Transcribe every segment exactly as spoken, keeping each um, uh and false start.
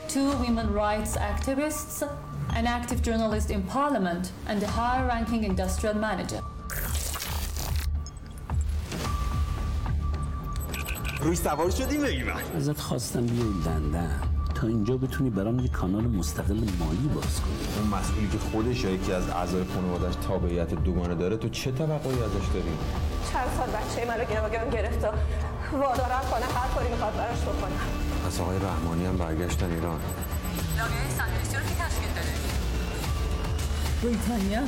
two women rights activists, an active journalist in parliament, and a high-ranking industrial manager. روی سوار شدیم بگیم ازت خواستم بیای لندن تا اینجا بتونی برام یه کانال مستقل مالی باز کنی. اون مسئولی که خودش یا یکی از اعضای خانواده‌اش تابعیت دوگانه داره تو چه توقعی ازش داری؟ چند سال بچه منو گروگان گرفت و وادارم کنه هر کاری میخواد براش بکنم. پس آقای رحمانی هم برگشتن ایران. لابیای صندلی‌ها رو کی تشکیل داده؟ بریتانیا.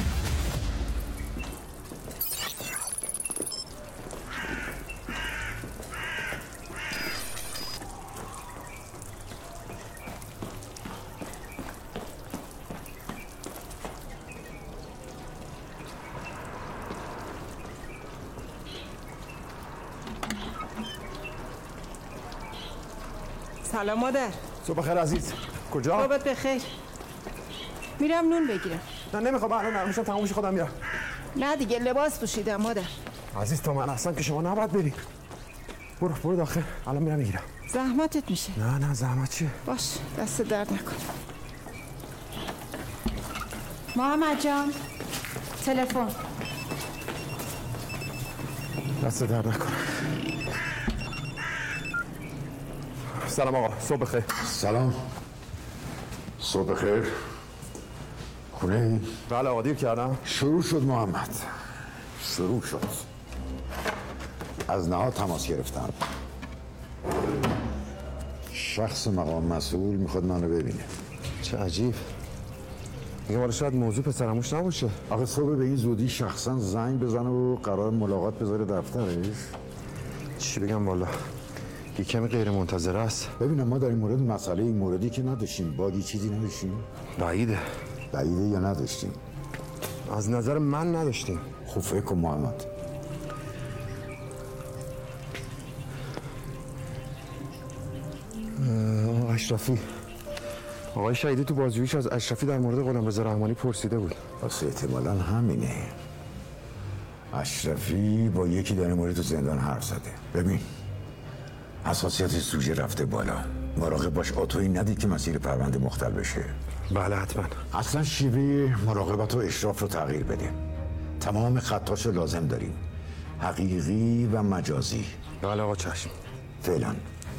سلام مادر. صبح بخیر عزیز. کجا؟ صبحت بخیر. میرم نون بگیرم. نه نمیخوام، الان نرمشم تموم شه خودم میرم. نه دیگه لباس پوشیدم مادر. عزیز تو من اصلا که شما نباید بری. برو برو داخل، الان میرم میگیرم. زحمتت میشه. نه نه زحمت چیه؟ باش دست درد نکن. محمد جان تلفن. دست درد نکن. سلام آقا، صبح بخیر. سلام. صبح بخیر. خونه ای؟ بله آقا دیر کردم. شروع شد محمد. شروع شد. از نهاد تماس گرفتم. شخص مقام مسئول میخواد منو ببینه. چه عجیب. میگه والا شاید موضوع پسرموش نباشه. آخه صبح به این زودی شخصا زنگ بزنه و قرار ملاقات بذاره دفترش. چی بگم والا. یه کمی غیر منتظره است. ببینم ما در این مورد مسئله این موردی که نداشتیم، باگی چیزی نداشتیم؟ بعیده. بعیده یا نداشتیم؟ از نظر من نداشتیم. خوب فکر کن محمد. اشرفی آقای شهیدی تو بازجوییش از اشرفی در مورد غلامرضا رحمانی پرسیده بود. واسه احتمالاً همینه. اشرفی با یکی در این مورد تو زندان حرف زده. ببین حساسیت سوژه رفته بالا. مراقب باش آتویی ندید که مسیر پرونده مختل بشه. بله حتما. اصلا شیوه مراقبت و اشراف رو تغییر بده. تمام خطاش رو لازم داریم، حقیقی و مجازی. بله آقا چشم. فعلا.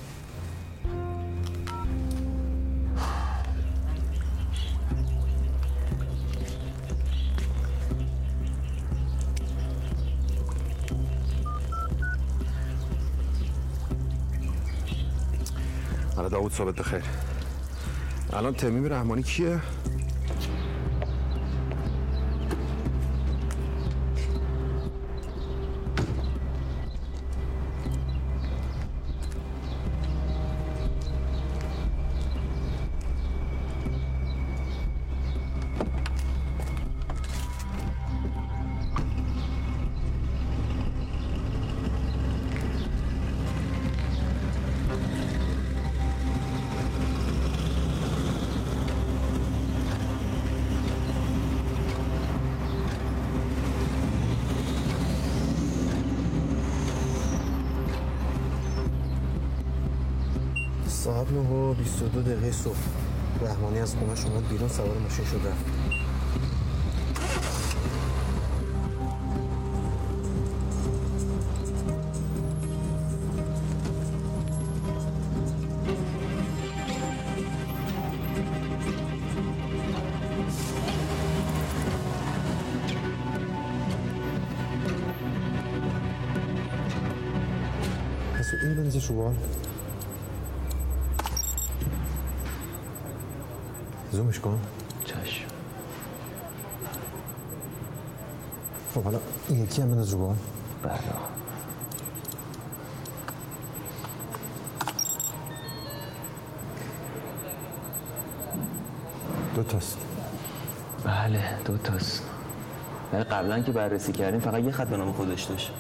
حالا داوود صحبت بخیر. الان تمیم رحمانی کیه؟ ساعت نه و بیست و دو دقیقه صبح رحمانی از خونه‌اش اومد بیرون، سوار ماشین شد رفت. پس این بنزه شوال زومش کن. چشم. خب حالا این یکی هم بنداز رو بال. بله. دو تاست. بله دو تاست. ولی قبلا که بررسی کردیم فقط یه خط به نام خودش داشت.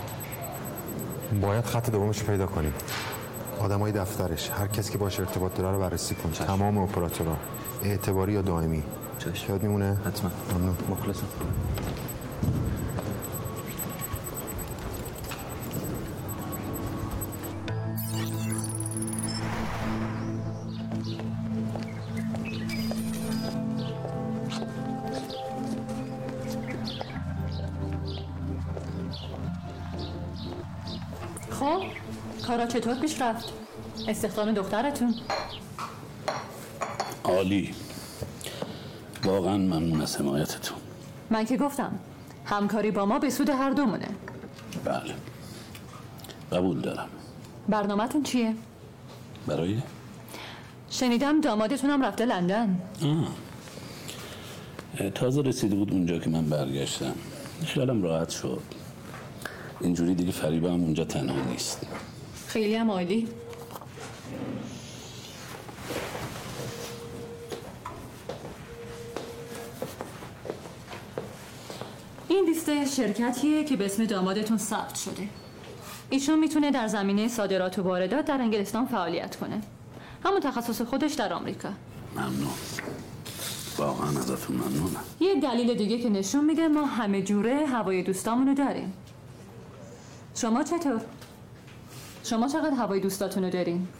باید خط دومش پیدا کنیم. آدمای دفترش، هر کسی که باش ارتباط داره رو بررسی کن. چشم. تمام اپراتورها، اعتباری یا دائمی. چشم. یاد میمونه؟ حتما. ممنون. مخلصم. خب کارا چطور پیش رفت؟ استخدام دخترتون؟ عالی. واقعا ممنون از حمایتتون. من که گفتم همکاری با ما به سود هر دومونه. بله قبول دارم. برنامه‌تون چیه؟ برای؟ شنیدم دامادتونم رفته لندن. آه. تازه رسیده بود اونجا که من برگشتم. خیالم راحت شد. اینجوری دیگه فریبه هم اونجا تنها نیست. خیلی هم عالی. این لیست شرکتیه که به اسم دامادتون ثبت شده. ایشون میتونه در زمینه صادرات و واردات در انگلستان فعالیت کنه. همون تخصص خودش در آمریکا. ممنون. واقعا ازتون ممنونم. یه دلیل دیگه که نشون میده ما همه جوره هوای دوستامونو داریم. شما چطور؟ شما چقدر هوای دوستاتونو دارین؟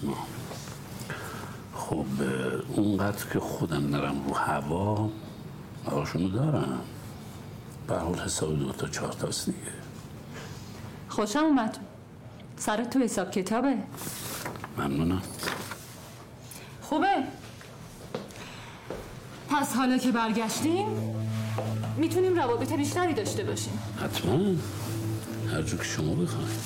خب اونقدر که خودم نرم رو هوا هواشونو دارم. به حال حساب دو تا چهار تاست دیگه. خوشم اومد. سرت تو حساب کتابه. ممنونم. خوبه. پس حالا که برگشتیم میتونیم روابط بیشتری داشته باشیم. حتما. هر جور که شما بخواید.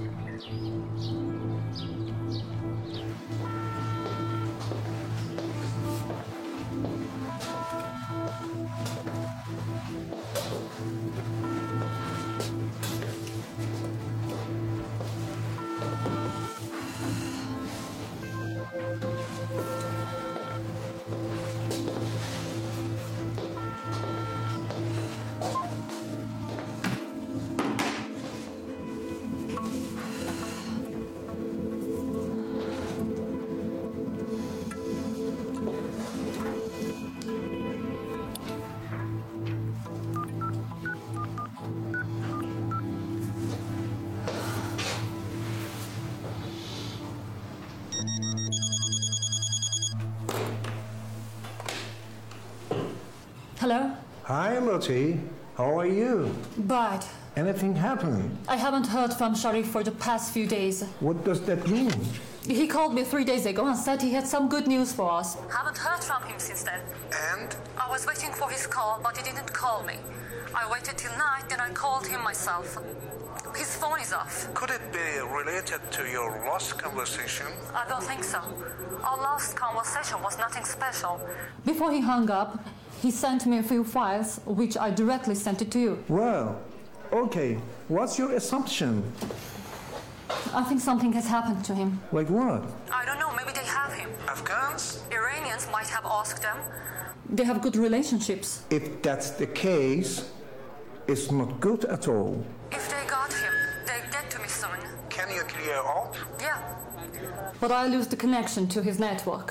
Hello? Hi, Moti. How are you? Bad. Anything happened? I haven't heard from Sharif for the past few days. What does that mean? He called me three days ago and said he had some good news for us. Haven't heard from him since then. And? I was waiting for his call, but he didn't call me. I waited till night, then I called him myself. His phone is off. Could it be related to your last conversation? I don't think so. Our last conversation was nothing special. Before he hung up, he sent me a few files, which I directly sent it to you. Well, okay. What's your assumption? I think something has happened to him. Like what? I don't know, maybe they have him. Afghans? Iranians might have asked them. They have good relationships. If that's the case, it's not good at all. If they got him, they'll get to me soon. Can you clear up? Yeah. But I lose the connection to his network.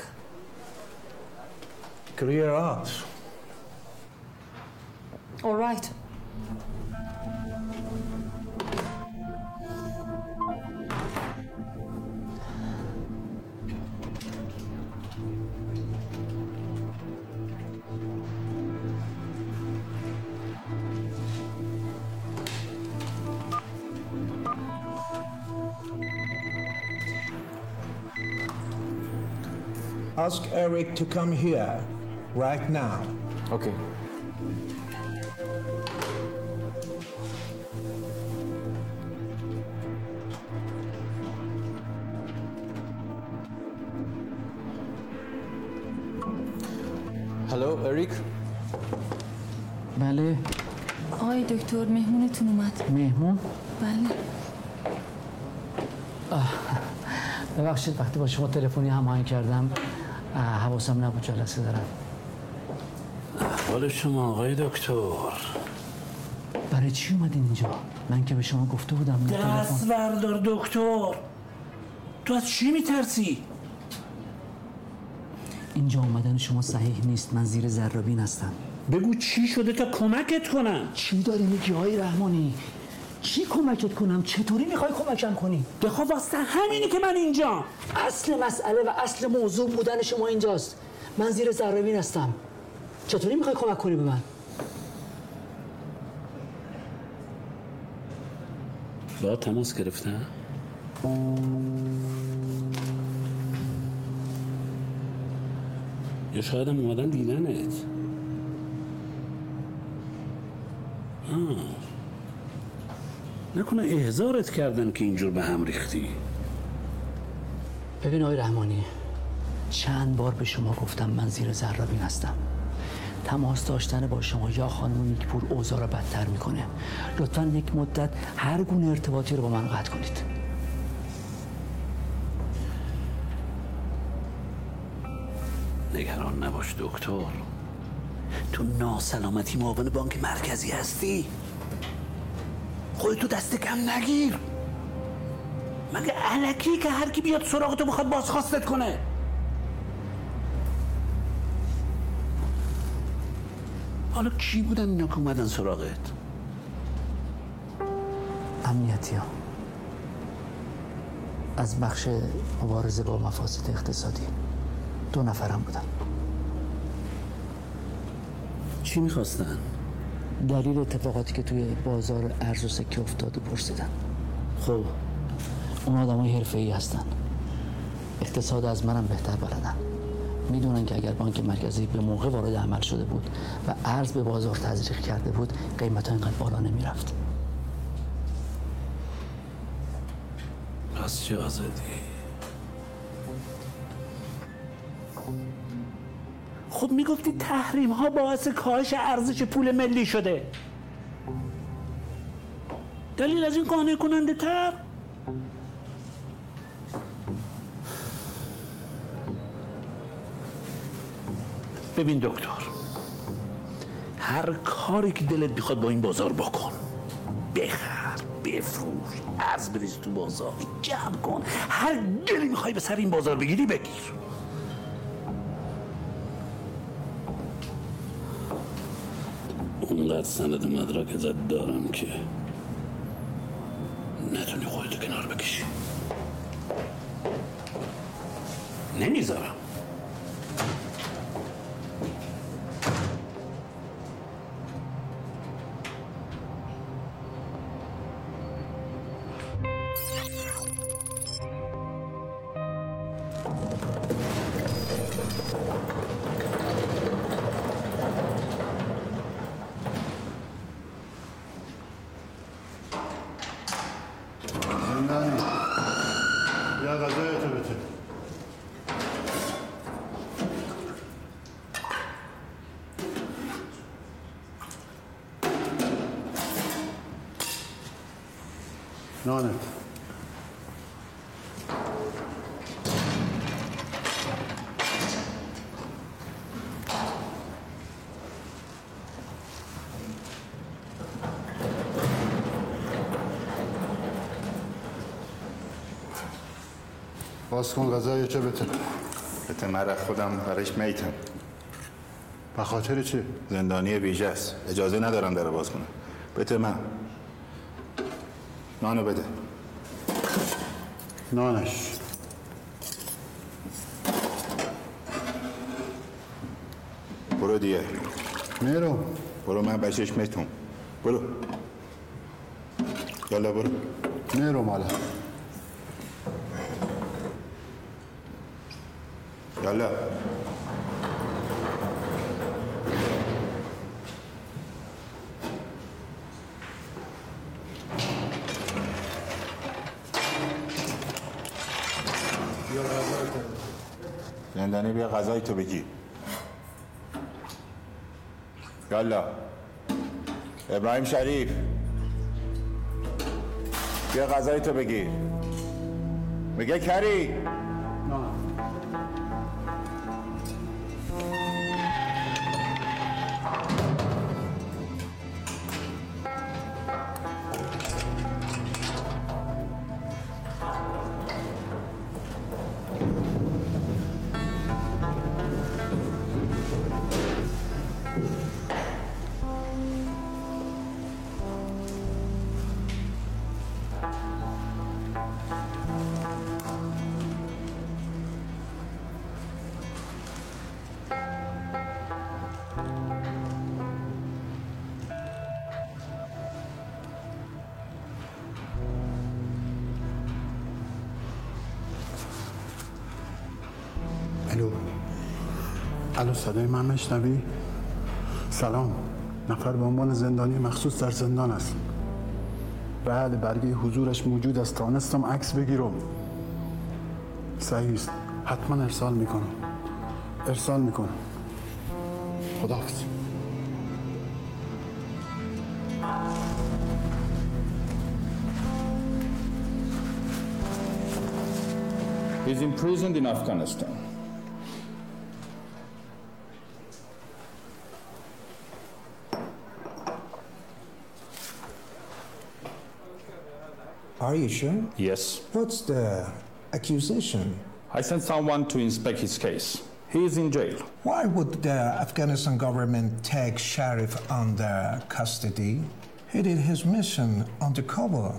Clear out. All right. Ask Eric to come here right now. Okay. هلو اریک. بله. آقای دکتر مهمونتون اومد. مهمون؟ بله. ببخشید وقتی با شما تلفنی هماهنگ کردم حواسم نبود جلسه دارم. احوال شما آقای دکتر؟ برای چی اومدین اینجا؟ من که به شما گفته بودم دست بردار دکتر. تو از چی میترسی؟ اینجا اومدن شما صحیح نیست. من زیر ذرابین هستم. بگو چی شده تا کمکت کنم. چی داری میگی آقای رحمانی؟ چی کمکت کنم؟ چطوری میخوای کمکم کنی؟ بخوا واسه همینی که من اینجا. اصل مسئله و اصل موضوع بودن شما اینجاست. من زیر ذرابین هستم. چطوری میخوای کمک کنی به من؟ با تماس گرفتن؟ یا شاید هم اومدن دیدنت. آه. نکنه احضارت کردن که اینجور به هم ریختی؟ ببین آقای رحمانی، چند بار به شما گفتم من زیر ذرابین هستم. تماس داشتن با شما یا خانم نیکپور اوضاع را بدتر میکنه. لطفاً یک مدت هر گونه ارتباطی رو با من قطع کنید. نگران نباش دکتر، تو ناسلامتی معاون بانک مرکزی هستی. خودتو دست کم نگیر. مگه الکی که هر کی بیاد سراغتو بخواد بازخواستت کنه؟ حالا کی بودن اینا که اومدن سراغت؟ امنیتی ها از بخش مبارزه با مفاسد اقتصادی. دو نفرم بودن. چی میخواستن؟ دلیل اتفاقاتی که توی بازار ارز و سکه افتاده پرسیدن. خب اون آدمای حرفه‌ای هستن. اقتصاد از منم بهتر بلدن. میدونن که اگر بانک مرکزی به موقع وارد عمل شده بود و ارز به بازار تزریق کرده بود، قیمت‌ها اینقدر بالا نمیرفت. پس چه آزادی؟ خب میگفتی تحریم ها باعث کاهش ارزش پول ملی شده. دلیل از این قانع کننده تر؟ ببین دکتر، هر کاری که دلت بخواد با این بازار بکن. بخر، بفروش، ارز بریز تو بازار، جمع کن. هر دلی میخوای به سر این بازار بگیری بگیر. اونقدر سند مدرک ازت دارم که نتونی خودتو کنار بکشی. نمیذارم. یا غذایتو بده. نانت. باز کن غذای چه بته؟ بته من خودم برایش میتم. به خاطر چه؟ زندانی ویژه است. اجازه ندارم در باز کنم. بته من. نانو بده. نانش. برو دیگه. میرو. برو من بچهش میتون. برو. یالا برو. میرو مالا. یالا. زندانی بیا غذای تو بگی. یالا. ابراهیم شریف بیا غذای تو بگیر. میگه کری. الو صدای من مشنوی؟ سلام، نفر به عنوان زندانی مخصوص در زندان است. بله، برگه حضورش موجود است. تانستم عکس بگیرم. صحیح است، حتما ارسال میکنم. ارسال میکنم. خداحافظ. He's imprisoned in Afghanistan. Are you sure? Yes. What's the accusation? I sent someone to inspect his case. He is in jail. Why would the Afghanistan government take Sharif under custody? He did his mission undercover.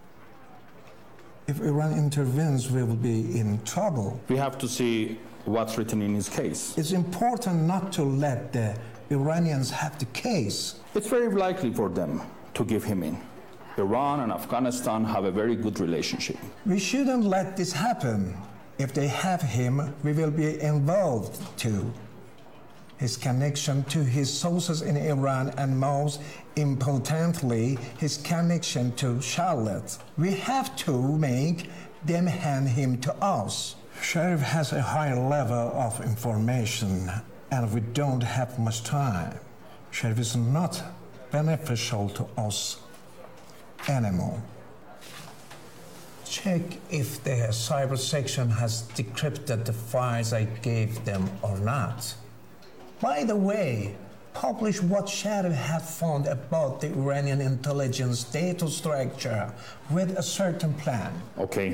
If Iran intervenes, we will be in trouble. We have to see what's written in his case. It's important not to let the Iranians have the case. It's very likely for them to give him in. Iran and Afghanistan have a very good relationship. We shouldn't let this happen. If they have him, we will be involved too. His connection to his sources in Iran and most importantly, his connection to Charlotte. We have to make them hand him to us. Sheriff has a high level of information and we don't have much time. Sheriff is not beneficial to us anymore. Check if the cyber section has decrypted the files I gave them or not. By the way, publish what Sheriff had found about the Iranian intelligence data structure with a certain plan. Okay.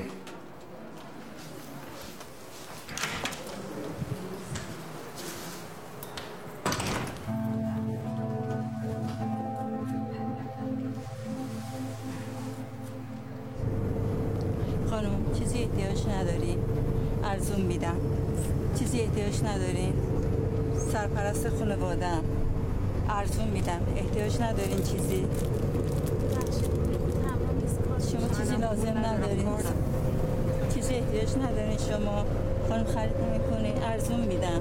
خانم چیزی احتیاج نداری؟ ارزون میدم. چیزی احتیاج ندارین؟ سرپرست خانواده‌ام. ارزون میدم. احتیاج ندارین چیزی؟ شما چیزی لازم ندارین؟ چیزی احتیاج ندارین شما؟ خانم خرید نمی‌کنین؟ ارزون میدم.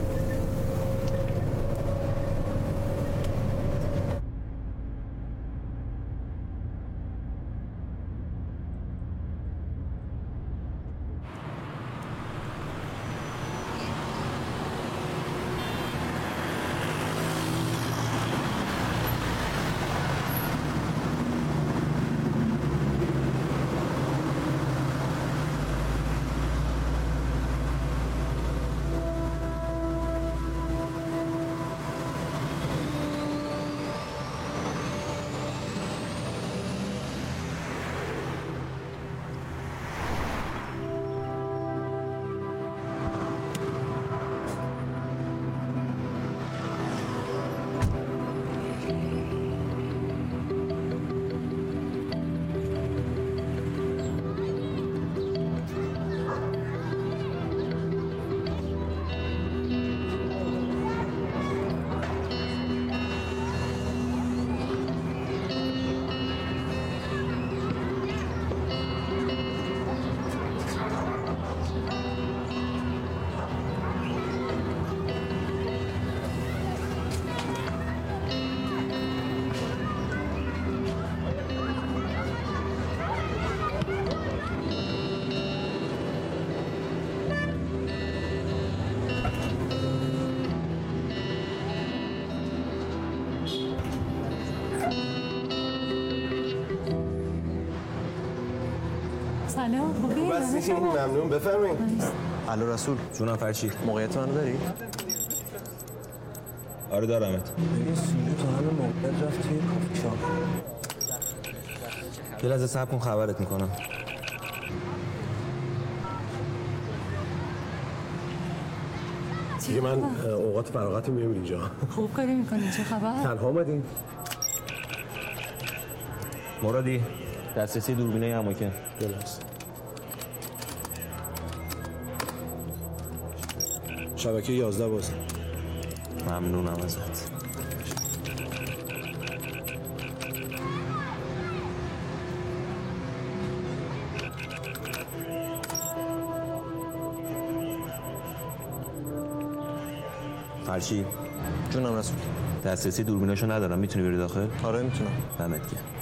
سلام خوبی؟ بسیشین ممنون بفرمایید. الو رسول جونم فرشید موقعیت منو داری؟ آره دارمت. این سیلو تا همه موقعیت رفت توی کافی شاپ. یه لحظه صبر کن خبرت میکنم. دیگه من اوقات فراغت میام اینجا. خوب کاری میکنی، چه خبر؟ تنها آمدین؟ مرادی دسترسی دوربینه اماکن. درست. شبکه یازده باز. ممنونم ازت. فرشی جونم رسول. دسترسی دوربیناشو ندارم، میتونی بری داخل؟ آره میتونم. دمت گرم.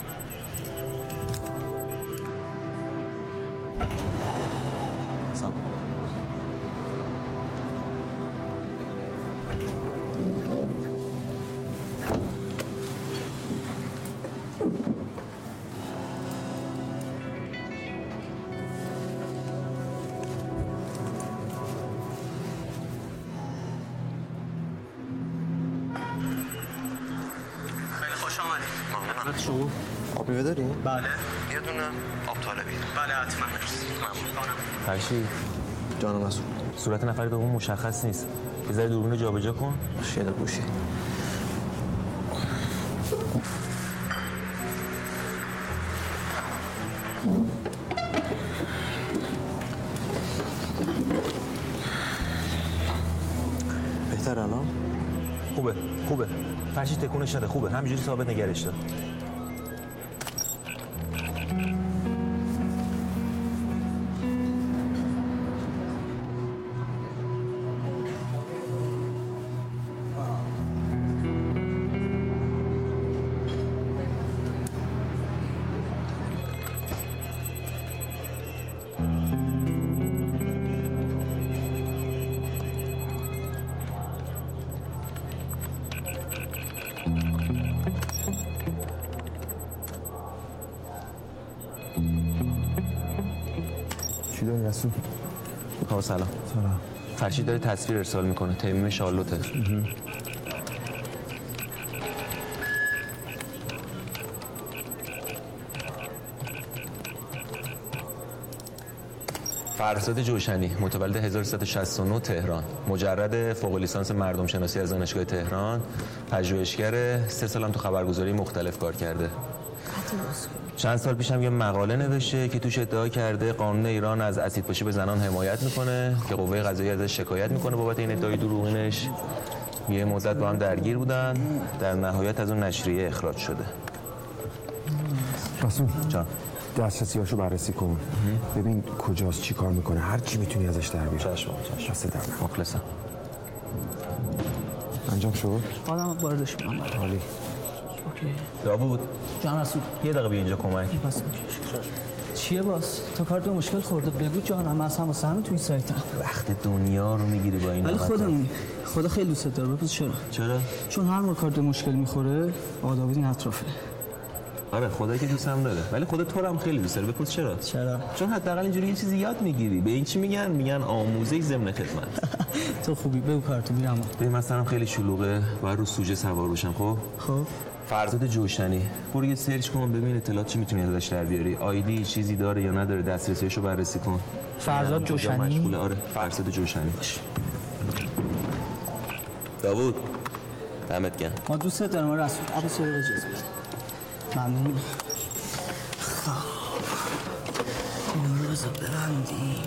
سلام. شما آب میوه داری؟ بله. یه دونه آب طالبی. بله حتما. ممنون. فرشی جانم مسئول. صورت نفر دوم مشخص نیست. یه ذره دوربینو جابجا کن. شیل گوشی. بهتر الان؟ خوبه خوبه. فرشی تکونش نده، خوبه. همینجوری ثابت نگرش دار. چی داری رسول؟ آقا سلام. سلام. فرشید داره تصویر ارسال میکنه. تیمیم شارلوته. فرزاد جوشنی، متولد هزار و سیصد و شصت و نه تهران، مجرد فوق لیسانس مردم شناسی از دانشگاه تهران، پژوهشگر، سه سالم تو خبرگزاری مختلف کار کرده. چند سال پیشم یه مقاله نوشته که توش ادعا کرده قانون ایران از اسیدپاشی به زنان حمایت میکنه که قوه قضاییه ازش شکایت میکنه بابت این ادعای دروغینش. یه مدت با هم درگیر بودن، در نهایت از اون نشریه اخراج شده. رسول جان دسترسیاشو بررسی کن. ببین کجاست، چی کار میکنه، هر چی میتونی ازش در بیار. چشم چشم. دست در نکن. مخلصم. انجام شد؟ آدم واردش میکنم. عالی. اوکی. داوود جان رسول. یه دقیقه بیا اینجا کمک. بس چیه باز؟ تو کار به مشکل خورده. بگو جانم، من اصلا واسه همین تو این سایتم. وقت دنیا رو میگیری با این. ولی خودمونی. خدا خیلی دوست داره. بپرس چرا؟ چرا؟ چون هر موقع کار به مشکل میخوره، آدابید این اطرافه. آره خدا که دوستم داره، ولی خدا تو رو هم خیلی دوست داره. بپرس چرا؟ چرا؟ چون حداقل اینجوری یه چیزی یاد میگیری. به این چی میگن؟ میگن آموزش ضمن خدمت. تو خوبی. بگو کارتو میرم. ببین مثلا خیلی شلوغه، باید رو سوژه سوار بشم. خب خب فرزاد جوشنی، برو یه سرچ کن ببین اطلاعات چی میتونی ازش در بیاری. آیدی چیزی داره یا نداره، دسترسیشو بررسی کن. فرزاد جوشنی. آره فرزاد جوشنی. داوود دمت گرم. ما دوست دارم رسول. آب سر اجازه بده. ممنون. خب اینو رو بذار برندیم.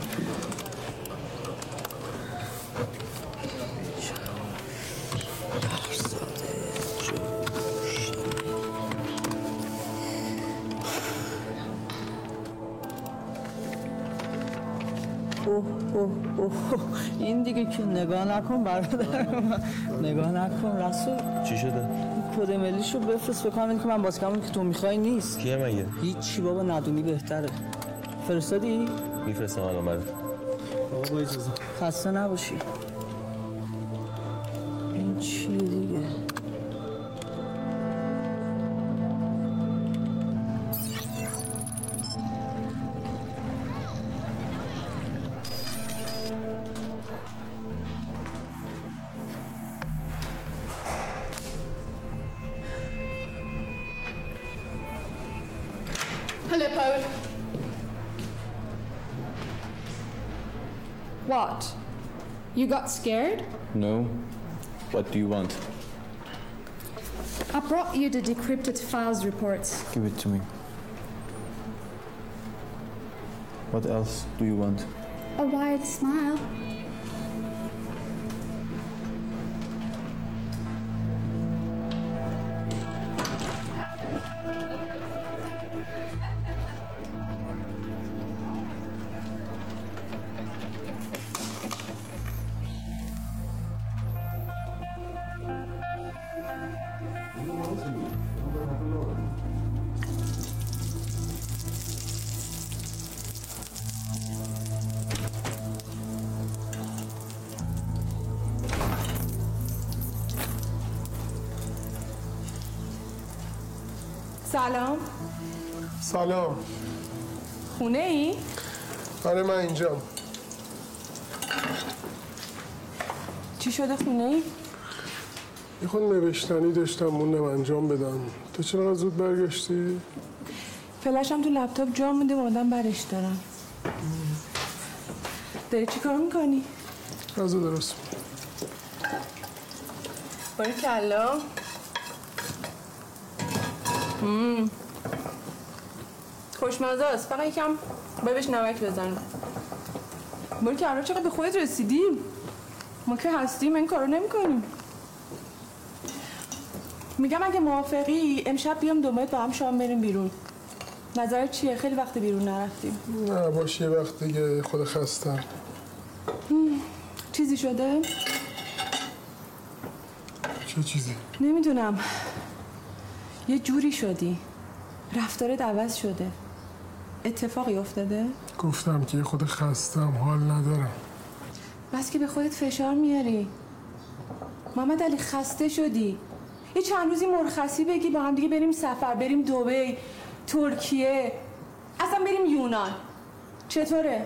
اوه اوه اوه این دیگه که نگاه نکن برادر من. نگاه نکن رسول. چی شده؟ کد ملیشو بفرست. فکر کنم که من بازیکنم که تو میخوای نیست. کیه مگه؟ هیچی بابا، ندونی بهتره. فرستادی؟ میفرستم الان برات. بابا با اجازه. خسته نباشی. این چیه دیگه؟ Hello, Paul. What? You got scared? No. What do you want? I brought you the decrypted files reports. Give it to me. What else do you want? A wide smile. سلام. سلام. خونه ای؟ آره من اینجام. چی شده خونه ای؟ یه خود نوشتنی داشتم موندم انجام بدم. تو چرا زود برگشتی؟ فلشم تو لپتاپ جا مونده مادم برش دارم. داری چی کار میکنی؟ غذا درست باری کلا. مم. خوشمزه است. فقط یکم بهش نمک بزن. باری کلا چقدر به خودت رسیدی؟ ما که هستیم این کارو نمی کنیم. میگم اگه موافقی امشب بیام دومایت با هم شام بریم بیرون. نظرت چیه؟ خیلی وقت بیرون نرفتیم. نه باشه یه وقت دیگه خود خستم. چیزی شده؟ چه چیزی؟ نمیدونم. یه جوری شدی. رفتارت عوض شده. اتفاقی افتاده؟ گفتم که خود خستم حال ندارم. بس که به خودت فشار میاری. محمد علی خسته شدی. یه چند روزی مرخصی بگی با هم دیگه بریم سفر، بریم دبی، ترکیه، اصلا بریم یونان. چطوره؟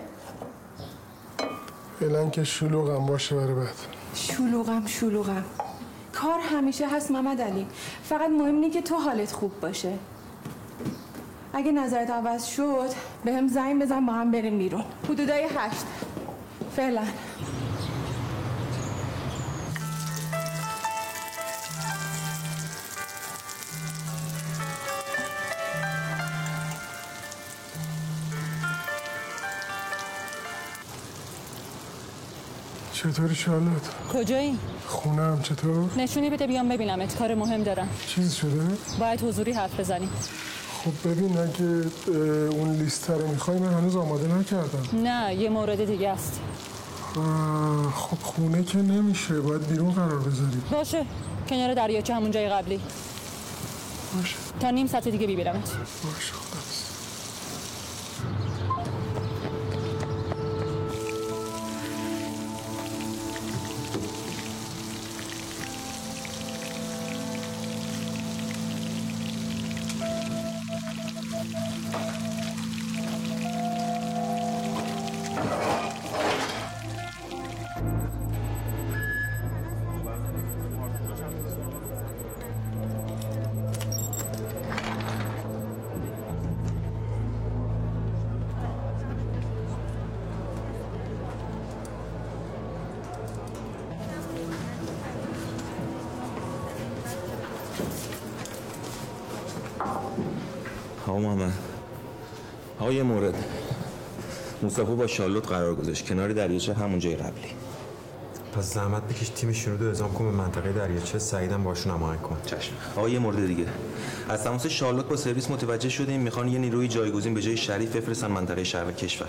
فعلا که شلوغم باشه برای بعد. شلوغم شلوغم کار همیشه هست محمد علی. فقط مهم اینه که تو حالت خوب باشه. اگه نظرت عوض شد به هم زنگ بزن با هم بریم بیرون. حدودای هشت فعلا. چطوری شالت؟ کجایی؟ خونم. چطور؟ نشونی بده بیام ببینمت. کار مهم دارم. چیز شده؟ باید حضوری حرف بزنیم. خب ببین اگه اون لیست رو میخوای من هنوز آماده نکردم. نه یه مورد دیگه است. خب خونه که نمیشه، باید بیرون قرار بذاری. باشه کنار دریاچه همون جای قبلی. باشه تا نیم ساعت دیگه ببینمت. باشه خداحافظ. آقا محمد، آقا یه مورد. مصطفی با شارلوت قرار گذاشت کنار دریاچه همون جای قبلی. پس زحمت بکش تیمشون رو اعزام کن به منطقه دریاچه. سعیدم باشون هماهنگ کن. چشم. آقا یه مورد دیگه. از تماس شارلوت با سرویس متوجه شدیم میخوان یه نیروی جایگزین به جای شریف بفرستن منطقه شرق کشور.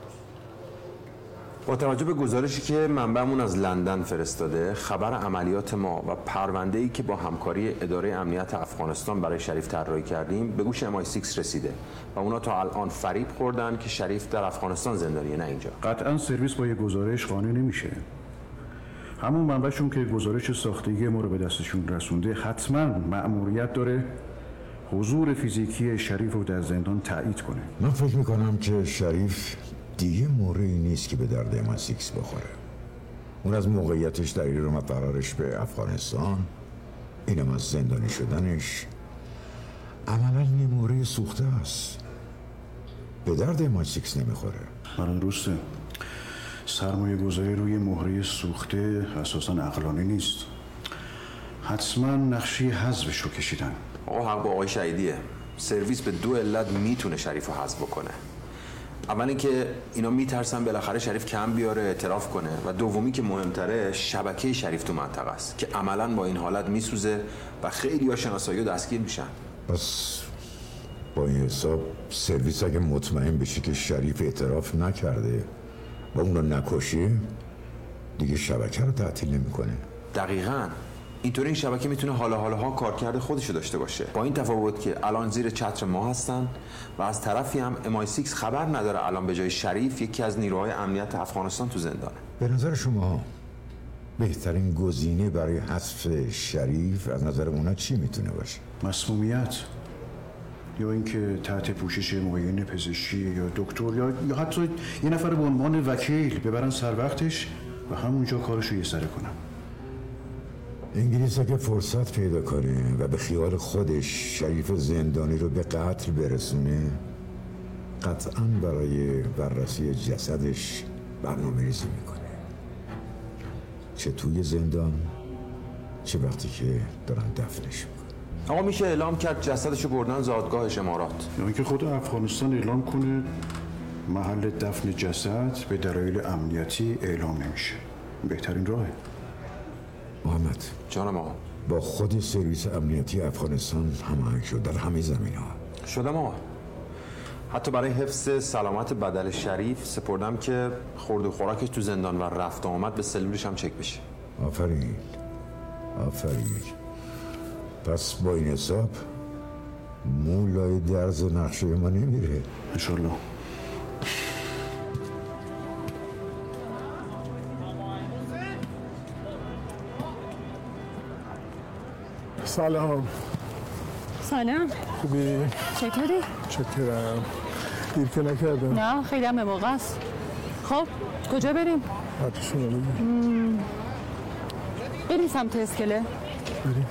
با توجه به گزارشی که منبعمون از لندن فرستاده، خبر عملیات ما و پرونده‌ای که با همکاری اداره امنیت افغانستان برای شریف طراحی کردیم به گوش ام آی شش رسیده و اونا تا الان فریب خوردن که شریف در افغانستان زندانیه نه اینجا. قطعا سرویس با یه گزارش قانع نمیشه. همون منبعشون که گزارش ساختگی ما رو به دستشون رسونده حتما مأموریت داره حضور فیزیکی شریف رو در زندان تایید کنه. من فکر میکنم که شریف دیگه موردی نیست که به درد ام آی شش بخوره. اون از موقعیتش در ایران و قرارش به افغانستان، اینم از زندانی شدنش، عملا یه مورد سوخته است. به درد ام آی شش نمیخوره. آره درسته. سرمایه گذاری روی مهره سوخته اساسا عقلانی نیست. حتما نقشه حذفش رو کشیدن. آقا حق با آقای شهیدیه. سرویس به دو علت میتونه شریف رو حذف بکنه. اول اینکه اینا میترسن بالاخره شریف کم بیاره اعتراف کنه و دومی که مهمتره شبکه شریف تو منطقه است که عملا با این حالت میسوزه و خیلی ها شناسایی دستگیر میشن. پس با این حساب سرویس اگه مطمئن بشه که شریف اعتراف نکرده و اون رو نکشه دیگه شبکه رو تعطیل نمیکنه. دقیقاً. اینطوری این شبکه میتونه حالا حالا ها کارکرد خودشو داشته باشه. با این تفاوت که الان زیر چتر ما هستن و از طرفی هم ام آی شش خبر نداره الان به جای شریف یکی از نیروهای امنیت افغانستان تو زندانه. به نظر شما بهترین گزینه برای حذف شریف از نظر اونا چی میتونه باشه؟ مسمومیت. یا اینکه تحت پوشش معاینه پزشکی یا دکتر یا یا حتی یه نفر به عنوان وکیل ببرن سر وقتش و همونجا کارشو یه سره کنن. انگلیس اگه فرصت پیدا کنه و به خیال خودش شریف زندانی رو به قتل برسونه، قطعاً برای بررسی جسدش برنامه ریزی میکنه، چه توی زندان چه وقتی که دارن دفنش میکنن. آقا میشه اعلام کرد جسدشو بردن زادگاهش امارات، یا اینکه خود افغانستان اعلام کنه محل دفن جسد به دلایل امنیتی اعلام نمیشه. بهترین راهه. محمد جانم آقا. با خود سرویس امنیتی افغانستان هماهنگ شد در همه زمینه‌ها. شدم آقا. حتی برای حفظ سلامت بدن شریف سپردم که خورد و خوراکش تو زندان و رفت و آمد به سلولش هم چک بشه. آفرین آفرین. پس با این حساب مولای درز نقشه ما نمیره انشالله. سلام. سلام. خوبی؟ چطوری؟ چطورم؟ دیر که نکردم؟ نه خیلی هم به موقع است. خب کجا بریم؟ حتی شما بگیم. بریم سمت اسکله. بریم.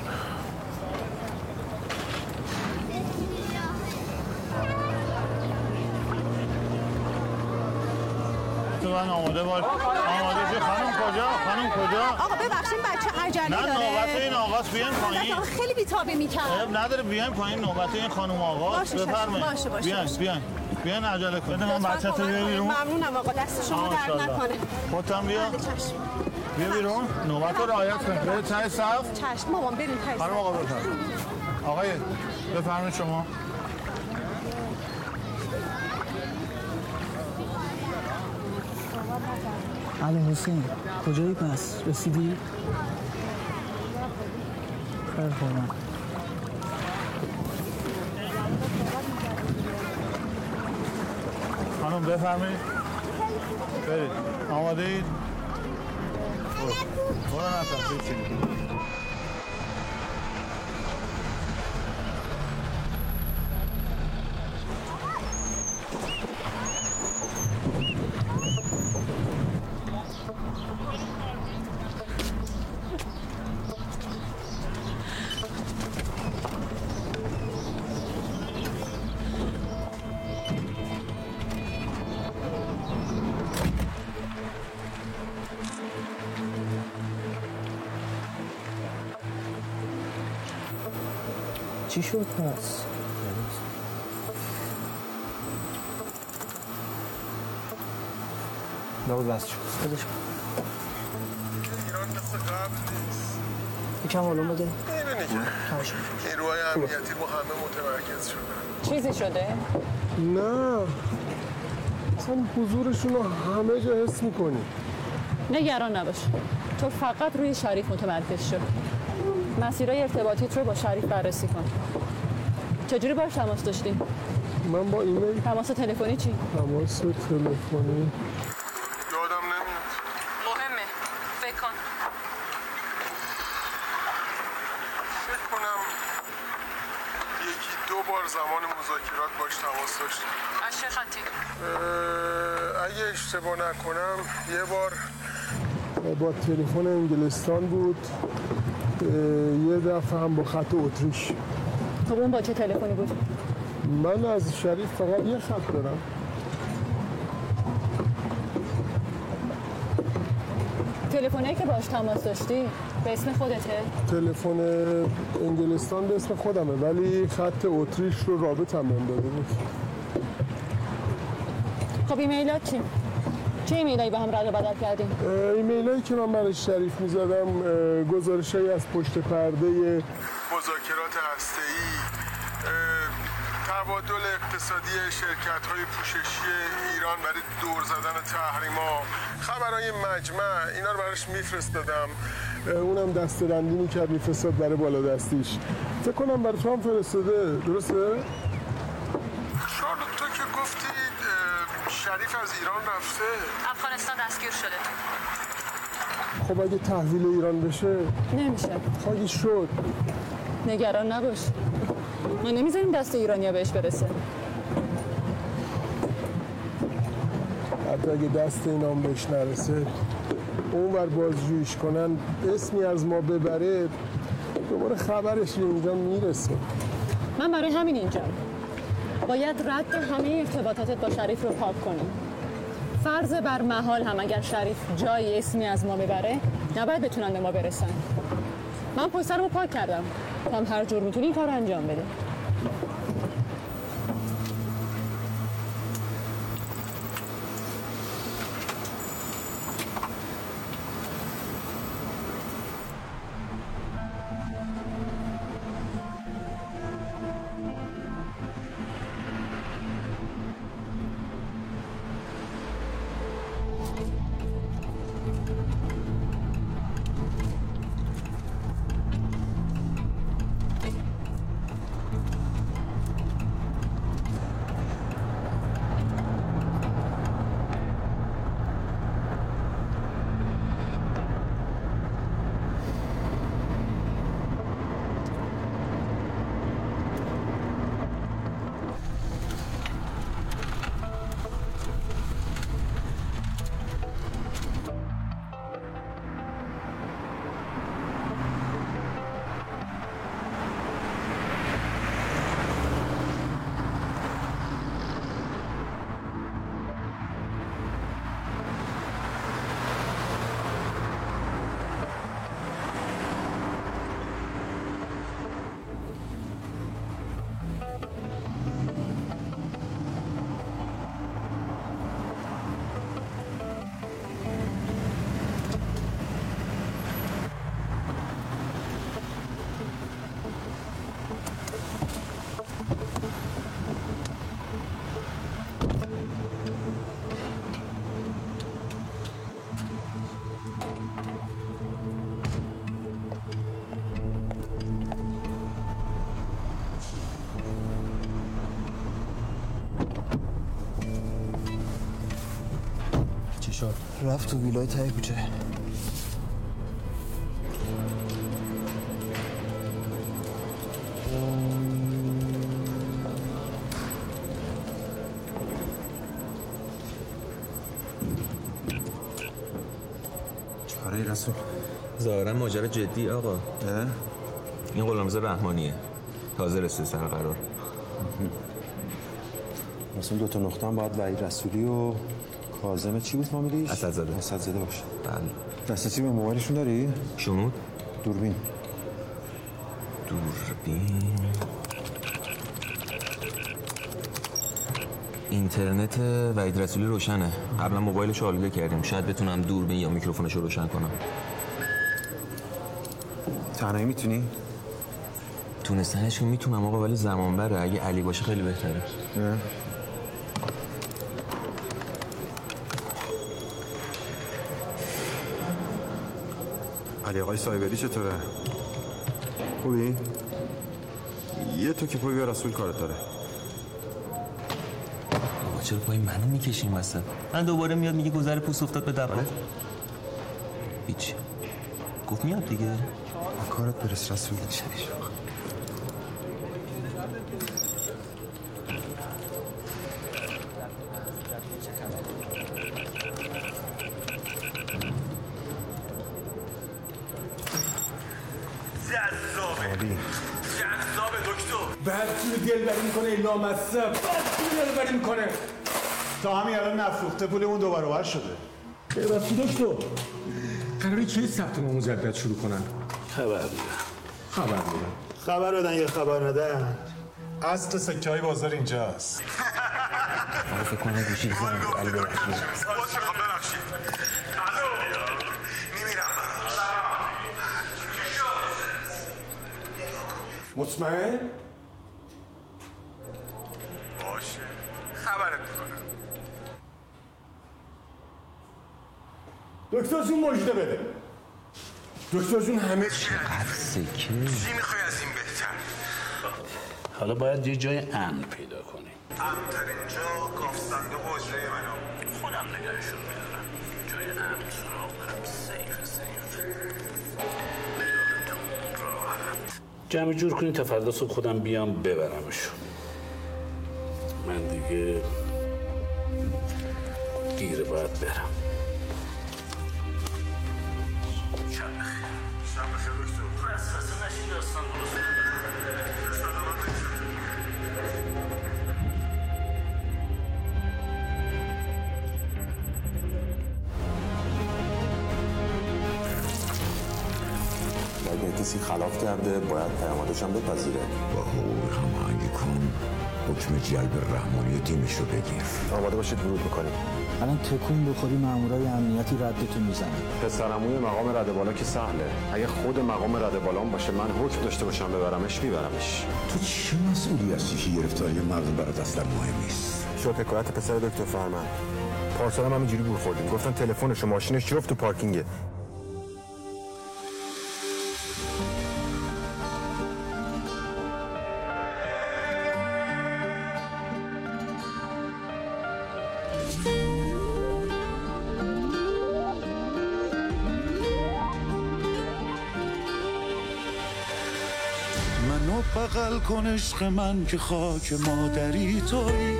تو من آماده باش. آماده شو. خانم کجا؟ خانم کجا؟ آقا ببخشید بچه عجله داره. نه نوبت این آقاست، بیاین پایین. خیلی بی‌تابی می‌کنه. عیب نداره، بیاین پایین، نوبت این خانم آقاست. بفرمایید. باشه باشه. بیاین بیاین. بیاین عجله کن. بده من بچه‌تو بیار بیرون. ممنونم آقا، دست شما درد نکنه. خودت بیا. بیا بیرون. نوبت رو رعایت کن. برید ته صف. چشم مامان بریم ته صف. خانم آقا بفرمایید. آقای بفرمایید شما. علی حسین کجایی پس؟ رسیدی؟ خیلی خوبم. خانم بفرمایید. برید. آماده اید؟ برو نفر بچینید. چی شد پس؟ نبود بس شد. بدش ایران مثل قبل نیست. یکم حالون بده. میبینی که نیروهای امنیتی با همه متمرکز شدن. چیزی شده؟ نه اصلا حضورشون رو همه جا حس میکنی. نگران نباش، تو فقط روی شریف متمرکز شو. مسیرهای ارتباطیت رو با شریف بررسی کن. چجوری باش تماس داشتی؟ من با ایمیل. تماس تلفنی چی؟ تماس تلفنی یادم نمیاد. مهمه، فکر کن. فکر کنم یکی دو بار زمان مذاکرات باش تماس داشتم. از چه خطی؟ اگه اشتباه نکنم یه بار با تلفن انگلستان بود، یه دفعه هم با خط اتریش. خب اون با چه تلفنی بود؟ من از شریف فقط یه خط دارم. تلفنی که باش تماس داشتی به اسم خودته؟ تلفن انگلستان به اسم خودمه ولی خط اتریش رو رابطم بهم داده بود. خب ایمیلات چی؟ چه ایمیلایی با هم رد و بدل کردیم؟ ایمیلایی که من برای شریف میزدم گزارشایی از پشت پرده مذاکرات هسته‌ای، تبادل اقتصادی شرکت‌های پوششی ایران برای دور زدن تحریما، خبرهای مجمع، اینا رو براش میفرستادم. اونم دسته‌بندی میکرد میفرستاد برای بالادستیش. فکر کنم برای تو هم فرستاده، درسته؟ شارلوت تو که گفتی شریف از ایران رفته، افغانستان دستگیر شده. خب اگه تحویل ایران بشه نمیشه. خواهی شد. نگران نباش. ما نمیذاریم دست ایرانیا بهش برسه. حتی اگه دست اینام بهش نرسه اونور بازجویش کنن اسمی از ما ببره دوباره خبرش اینجا میرسه. من برای همین اینجا باید رد همه ارتباطاتت با شریف رو پاک کنیم. فرض بر محال هم اگر شریف جایی اسمی از ما ببره نباید بتونن به ما برسن. من پشت سرمو پاک کردم تا هم هر جور میتونی این کار رو انجام بده. شد؟ رفت تو ویلای ته کوچه. چاره رسول؟ ظاهرا ماجرا جدی آقا. این غلامرضا رحمانیه. تازه رسید سر قرار. مثلا دو تا نقطه هم باید وحید رسولی و کاظم چی بود فامیلیش؟ اسدزاده. اسدزاده باشه. بله. دسترسی به موبایلشون داری؟ شنود؟ دوربین. دوربین. اینترنت وحید رسولی روشنه. قبلا موبایلش رو آلوده کردیم. شاید بتونم دوربین یا میکروفونش رو روشن کنم. تنهایی میتونی؟ تونستنش که میتونم آقا، ولی زمان بره. اگه علی باشه خیلی بهتره. نه. علی آقای سایبری چطوره؟ خوبی؟ یه تو که پای بیا رسول کارت داره. بابا چرا پای منو میکشیم مثلا؟ من دوباره میاد میگه گذر پوست افتاد به دبه. هیچ. گفت میاد دیگه. کارت برس رسول. چشم. بعد چی دلبری میکنه این لامصب؟ بعد چی دلبری میکنه؟ تا همین الان نفروخته پولمون دو برابر شده. ببخشی دکتر. قراره کی ثبت نام مجدد شروع کنن؟ خبر میدن. خبر میدن. خبر بدن یا خبر ندن؟ اصل سکه های بازار اینجاست. آره فکر کنم گوشی زنگ علی ببخشید. ببخشید. مطمئن؟ باشه خبرت میکنم. دکتر جون مژده بده. دکتر جون همه چی سکه چی میخوای از این بهتر؟ حالا باید یه جای امن پیدا کنیم. امن‌ترین جا گاف صندوق حجره منو خودم نگهشون میدارم. جای امن سراغ برم. سیف سیف. جمع جور کنین تا فردا صبح خودم بیام ببرمشون. من دیگه دیره باید برم. اگه کسی خلاف کرده باید پیامدش هم بپذیره. با حقوق هماهنگی کن، حکم جلب رحمانی تیمش رو بگیر. آماده باشید ورود میکنیم. الان تکون بخوری مامورای امنیتی ردتون میزنن. پسرعموی مقام رده بالا که سهله. اگه خود مقام رده بالام باشه من حکم داشته باشم ببرمش میبرمش. تو چه مسئولی هستی که گرفتاری مردم برات اصلا مهم نیست؟ شد حکایت پسر دکتر فرمند. پارسال هم همینجوری گول خوردیم. گفتن تلفنش و ماشینش جفت تو پارکینگه. منو بغل کن عشق من که خاک مادری تویی.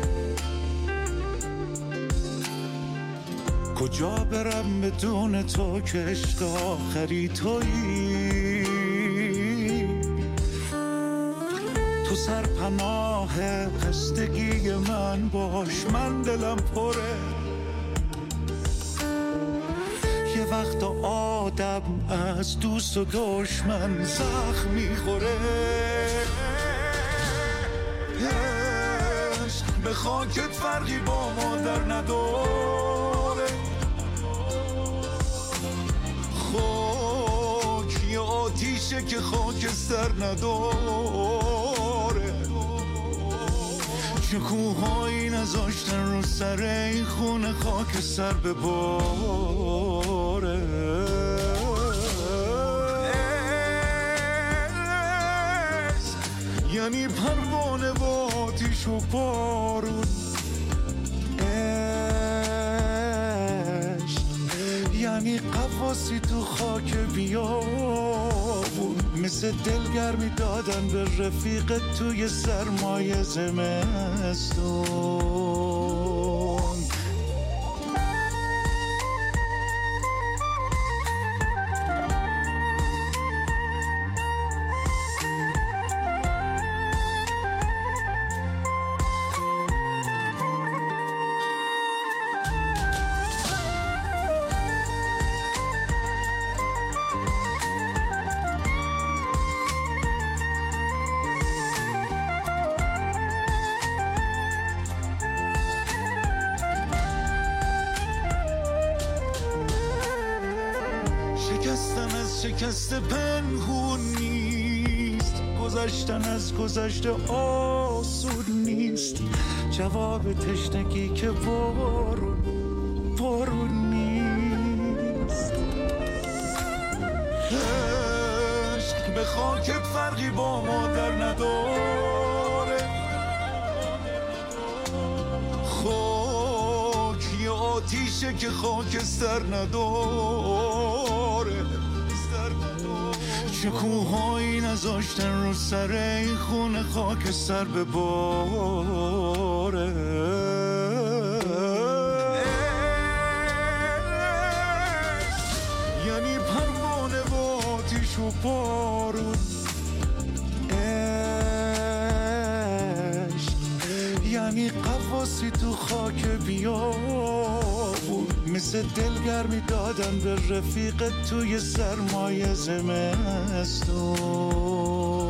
کجا برم بدون تو که عشق آخری تویی. تو سرپناه خستگی من باش، من دلم پره. یه وقت آدم از دوست و دشمن زخم میخوره. عشق به خاکت فرقی با مادر نداره. خاک یه آتیشه که خاک سر نداره. چه کوهایی نذاشتن رو سر این خونه خاک سر بباره. یعنی پروانه و آتیش و بارون. عشق یعنی قواسی تو خاک بیابون. مثل دلگرمی دادن به رفیق توی سرمایه زمستون. شکست پنهون نیست، گذشتن از گذشته آسون نیست. جواب تشنگی که بارون بارون نیست. عشق به خاکت فرقی با مادر نداره. خاک یه آتیشه که خاک سر نداره. چه کوهایی نذاشتن رو سر این خونه خاک سر بباره. یعنی پروانه و آتیش و بارون. عشق یعنی قواسی تو خاک بیابون. مثل دلگرمی دادن به رفیق توی سرمایه زمستون.